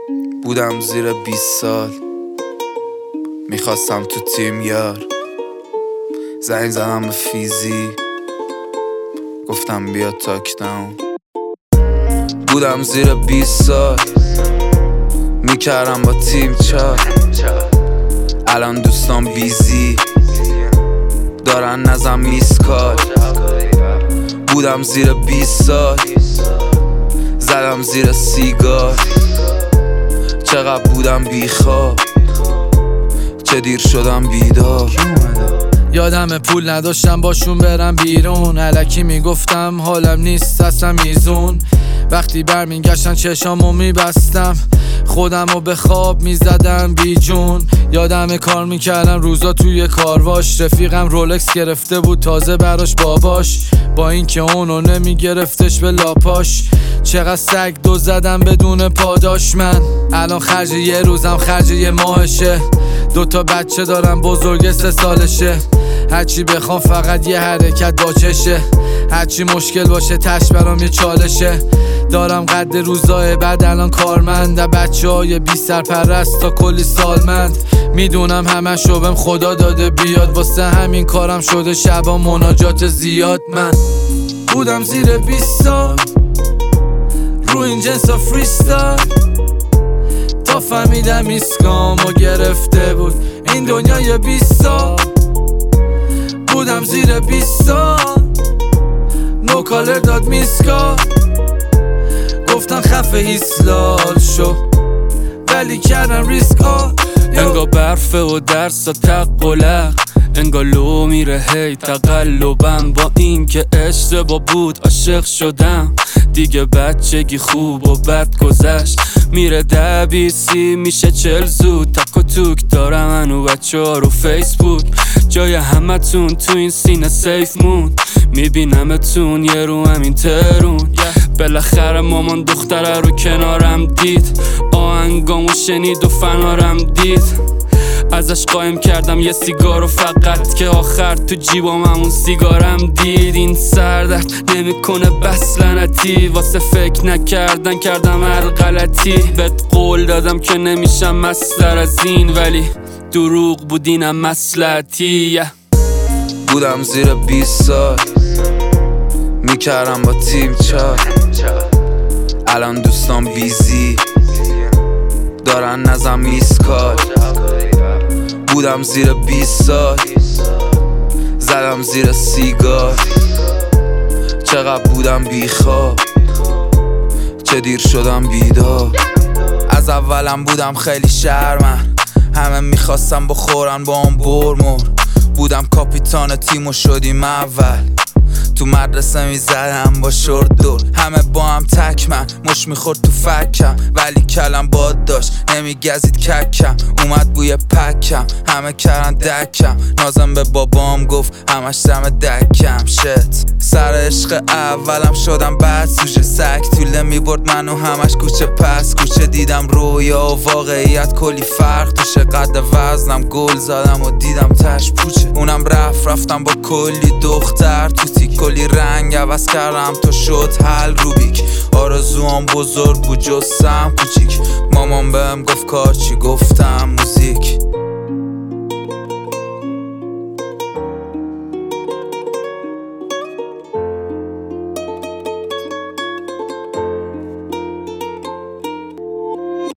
بودم زیر 20 سال، میخواستم تو تیم یار. زنگ زدم به فیزی، گفتم بیا تاک داون. بودم زیر 20 سال، میکردم با تیم چار. الان دوستان بیزی دارن نزم میسکال. بودم زیر 20 سال، زدم زیر سیگار. چقدر بودم بیخواب، چه دیر شدم بیدار. یادم پول نداشتم باشون برم بیرون، الکی میگفتم حالم نیست اصلا میزون. وقتی برمیگشتن چشامو میبستم، خودمو به خواب میزدم بی جون. یادم کار میکردم روزا توی کارواش، رفیقم رولکس گرفته بود تازه براش باباش، با اینکه اونو نمیگرفتش به لاپاش. چقدر سگ دو زدم بدون پاداش. من الان خرج یه روزم خرج یه ماهشه. 2 بچه دارم، بزرگ 3 سالشه. هرچی بخوام فقط یه حرکت با چشه، هرچی مشکل باشه تش برام یه چالشه. دارم قد روزای بعد الان کارمند، بچه های بی سرپرست تا کلی سالمند. میدونم همه شبم خدا داده بیاد، واسه همین کارم شده شبا مناجات زیاد. من بودم زیر 20 سال، رو این جنسا فریستایل، تا فهمیدم ایسکامو گرفته بود این دنیای 20 سال. بودم زیر 20 سال، نو کالر داد میسکال. گفتن خفه ایسلال شو، ولی کردم ریسک ها. انگا برفه و درس و تقلق، انگا لو میره هی تقلبم. با این که اشتباه بود عاشق شدم، دیگه بچگی خوب و بد گذشت. میره 10-20 میشه 40 زود، تک و توک دارم انو بچه ها رو فیسبوک. جای همه تون تو این سینه سیف مون، میبینمتون یه رو همین ترون. بالاخره مامان دختره رو کنارم دید، آهنگامو شنید و فنارم دید. ازش قایم کردم یه سیگارو فقط، که آخر تو جیبام همون سیگارم دید. این سردرد نمیکنه بس لعنتی، واسه فکر نکردن کردم هر غلطی. بهت قول دادم که نمیشم مستر از این، ولی دروغ بود اینم مصلحتی. بودم زیر 20 سال، میکردم با تیم چار. الان دوستان بیزی دارن نزم میسکال. بودم زیر 20 سال، زدم زیر سیگار. چقدر بودم بیخواب، چه دیر شدم بیدار. از اولم بودم خیلی شرمن، همه میخواستم بخورن با اون برمور. بودم کاپیتان تیم و شدیم اول، تو مدرسه میزدم با شورت دور. همه با هم تکمن، مش میخورد تو فکم، ولی کلم باد داشت نمیگزید ککم. اومد بوی پکم، همه کردن دکم. نازم به بابام گفت همش دم دکم. شت سر عشق اولم شدم بعد سوژه، سگ طوله میبرد منو همش کوچه پس کوچه. دیدم رویا و واقعیت کلی فرق توشه، قد وزنم گل زدم و دیدم تش پوچه. اونم رفتم با کلی دختر توتی، کلی رنگ عوض کردم تا شد حل روبیک. آرزوام بزرگ بود جستم کوچیک، مامان بهم گفت کار چی، گفتم موزیک.